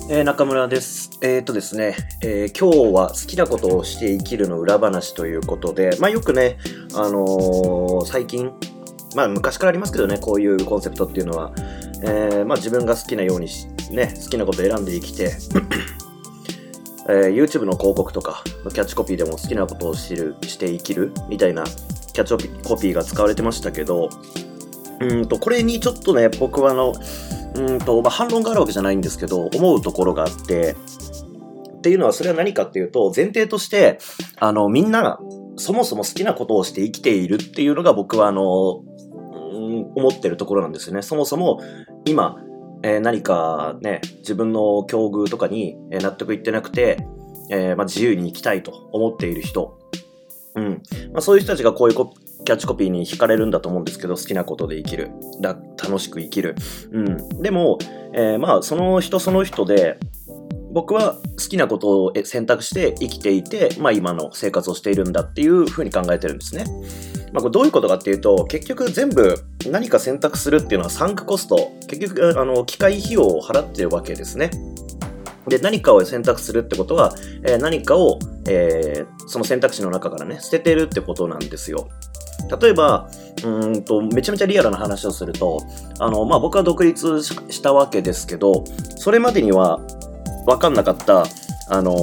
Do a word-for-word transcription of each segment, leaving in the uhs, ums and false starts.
えー中村です。えーっとですね、えー今日は好きなことをして生きるの裏話ということで、まあよくね、あのー最近、まあ昔からありますけどね、こういうコンセプトっていうのは、えーまあ自分が好きなようにし、ね、好きなことを選んで生きて、えー YouTube の広告とかのキャッチコピーでも好きなことを知る、して生きるみたいなキャッチコピーが使われてましたけど、うーんと、これにちょっとね、僕はあの、うーんと、まあ、反論があるわけじゃないんですけど、思うところがあって、っていうのはそれは何かっていうと、前提として、あの、みんながそもそも好きなことをして生きているっていうのが僕はあの、うーん思ってるところなんですよね。そもそも今、えー何かね、自分の境遇とかにえー納得いってなくて、えーまあ、自由に生きたいと思っている人、うんまあ、そういう人たちがこういうコキャッチコピーに惹かれるんだと思うんですけど、好きなことで生きる、だ楽しく生きる、うん、でも、えーまあその人その人で僕は好きなことをえ選択して生きていて、まあ、今の生活をしているんだっていうふうに考えてるんですね。まあ、これどういうことかっていうと、結局全部何か選択するっていうのはサンクコスト、結局あの機械費用を払ってるわけですね。で、何かを選択するってことは、えー何かを、えーその選択肢の中からね、捨ててるってことなんですよ。例えば、うーんと、めちゃめちゃリアルな話をすると、あの、まあ、僕は独立ししたわけですけど、それまでには分かんなかった、あの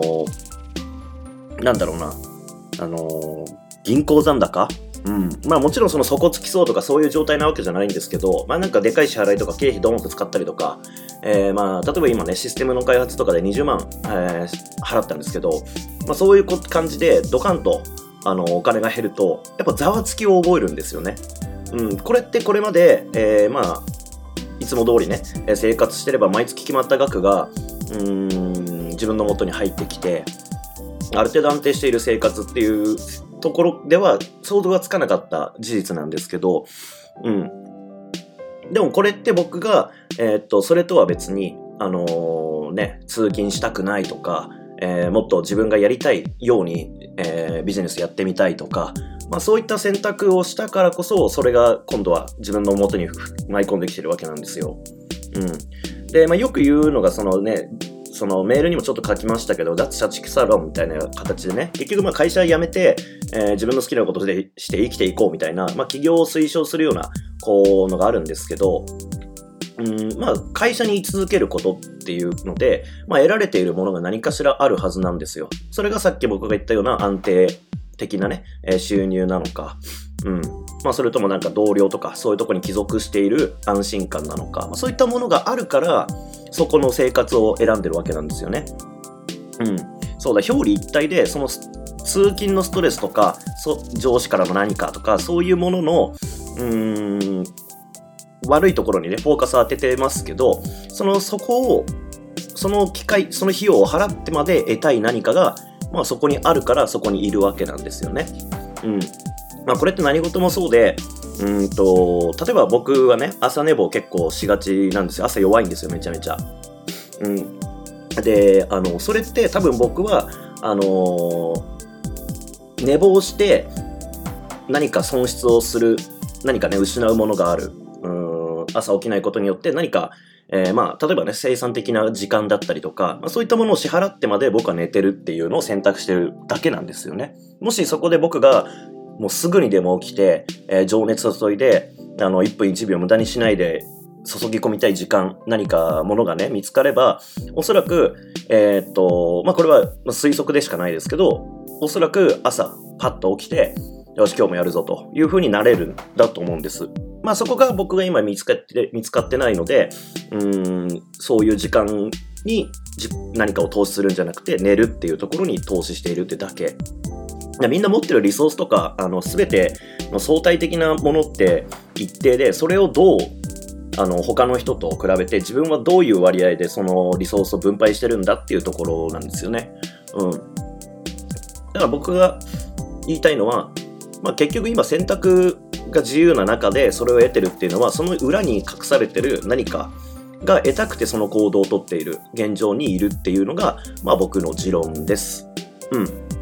ーなんだろうな、あのー銀行残高うん。まあもちろんその底つきそうとかそういう状態なわけじゃないんですけど、まあなんかでかい支払いとか経費ドーンと使ったりとか、えー、まあ例えば今ね、システムの開発とかでにじゅうまん、えー払ったんですけど、まあそういうこ感じでドカンとあのお金が減ると、やっぱざわつきを覚えるんですよね。うん。これってこれまで、えー、まあ、いつも通りね、えー生活してれば毎月決まった額が、うーん、自分の元に入ってきて、ある程度安定している生活っていうところでは想像がつかなかった事実なんですけど、うん。でもこれって僕が、えーっと、それとは別に、あのーね、通勤したくないとか、えーもっと自分がやりたいように、えービジネスやってみたいとか、まあそういった選択をしたからこそ、それが今度は自分の元に舞い込んできてるわけなんですよ。うん。で、まあよく言うのがそのね、そのメールにもちょっと書きましたけど、脱社畜サロンみたいな形でね、結局まあ会社辞めて、えー自分の好きなことでして生きていこうみたいな、まあ起業を推奨するような、こうのがあるんですけど、うんまあ会社に居続けることっていうので、まあ得られているものが何かしらあるはずなんですよ。それがさっき僕が言ったような安定的なね、えー収入なのか、うん。まあそれともなんか同僚とかそういうところに帰属している安心感なのか、まあ、そういったものがあるから、そこの生活を選んでるわけなんですよね。うん。そうだ、表裏一体で、その通勤のストレスとか、そ上司からの何かとか、そういうものの、うーん、悪いところにね、フォーカスを当ててますけど、その、そこを、その機会、その費用を払ってまで得たい何かが、まあそこにあるからそこにいるわけなんですよね。うん。まあこれって何事もそうで、うーんと、例えば僕はね、朝寝坊結構しがちなんですよ。朝弱いんですよ、めちゃめちゃ。うん。で、あの、それって多分僕は、あのー寝坊して何か損失をする、何かね、失うものがある。うーん、朝起きないことによって何か、えーまあ、例えばね、生産的な時間だったりとか、まあ、そういったものを支払ってまで僕は寝てるっていうのを選択してるだけなんですよね。もしそこで僕がもうすぐにでも起きて、えー情熱を注いで、あの、いっぷんいちびょう無駄にしないで注ぎ込みたい時間、何かものがね、見つかれば、おそらく、えーっと、まあ、これはまあ推測でしかないですけど、おそらく朝、パッと起きて、よし、今日もやるぞという風になれるんだと思うんです。まあそこが僕が今見つかって、見つかってないので、うーん、そういう時間にじ何かを投資するんじゃなくて、寝るっていうところに投資しているってだけ。みんな持ってるリソースとか、あの、すべての相対的なものって一定で、それをどう、あの、他の人と比べて自分はどういう割合でそのリソースを分配してるんだっていうところなんですよね。うん。だから僕が言いたいのは、まあ結局今選択が自由な中でそれを得てるっていうのは、その裏に隠されてる何かが得たくてその行動をとっている現状にいるっていうのが、まあ僕の持論です。うん。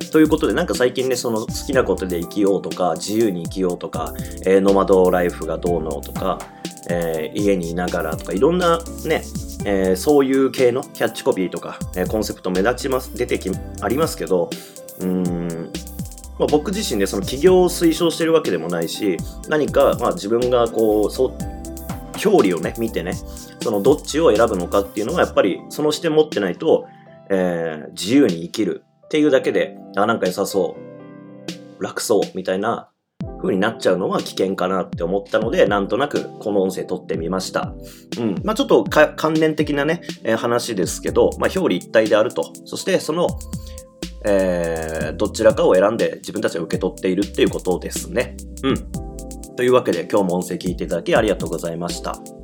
ということで、なんか最近ね、その好きなことで生きようとか、自由に生きようとか、えー、ノマドライフがどうのとか、えー、家にいながらとか、いろんなね、えー、そういう系のキャッチコピーとか、えー、コンセプト目立ちます、出てき、ありますけど、うーん、まあ、僕自身でその起業を推奨してるわけでもないし、何かまあ自分がこう、そう、表裏をね、見てね、そのどっちを選ぶのかっていうのはやっぱりその視点持ってないと、えー、自由に生きるっていうだけで、あ、なんか良さそう、楽そうみたいな風になっちゃうのは危険かなって思ったので、なんとなくこの音声撮ってみました。うん。まあちょっと関連的なね、えー、話ですけど、まあ表裏一体であると。そしてその、えー、どちらかを選んで自分たちが受け取っているっていうことですね。うん。というわけで今日も音声聞いていただきありがとうございました。